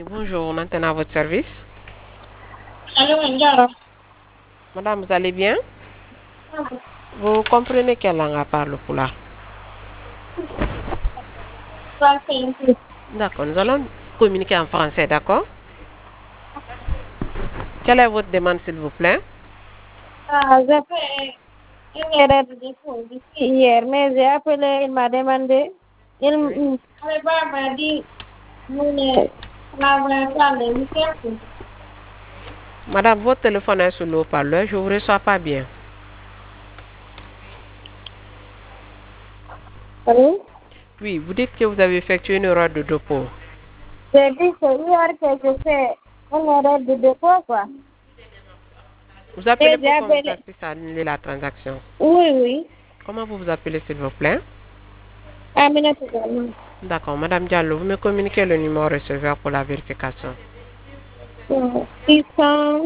Bonjour, on antenne à votre service. Allô, Ndiaro. Madame, vous allez bien? Vous comprenez quelle langue à part le pulaar? Français. D'accord, nous allons communiquer en français, d'accord? Quelle est votre demande, s'il vous plaît? J'ai fait une erreur de dépôt depuis hier, mais j'ai appelé, il m'a demandé. Oui. M'a dit, nous ne travaillons pas le week-end. Madame, votre téléphone est sur le haut-parleur, je ne vous reçois pas bien. Oui. Oui, vous dites que vous avez effectué une erreur de dépôt. J'ai dit que hier que je fais une erreur de dépôt, quoi. Vous appelez Et j'ai pour qu'on vous appelé. assiste à annuler la transaction. Oui, oui. Comment vous vous appelez, s'il vous plaît? Aminata Diallo. D'accord, Madame Diallo, vous me communiquez le numéro receveur pour la vérification. 600,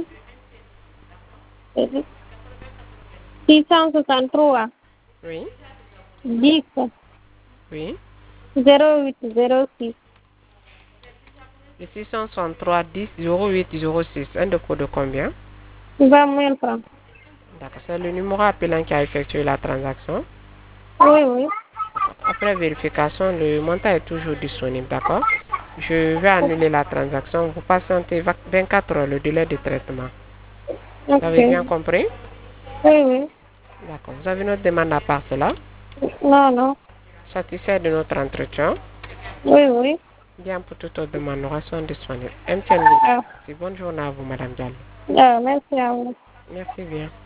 663, Oui, 10, oui. 0806. Le 663 10 08 06. Un dépôt de combien? 20 000 francs. D'accord, c'est le numéro appelant qui a effectué la transaction. Oui, oui. Après vérification, le montant est toujours disponible, d'accord? Je vais annuler la transaction. Vous patientez 24 heures le délai de traitement. Vous Ok. avez bien compris? Oui, oui. D'accord. Vous avez notre demande à part cela? Non, non. Satisfait de notre entretien? Oui, oui. Bien, pour toute autre demande, nous restons disponibles. MTN vous Ah, remercie. Bonne journée à vous, Madame Diallo. merci à vous. Merci bien.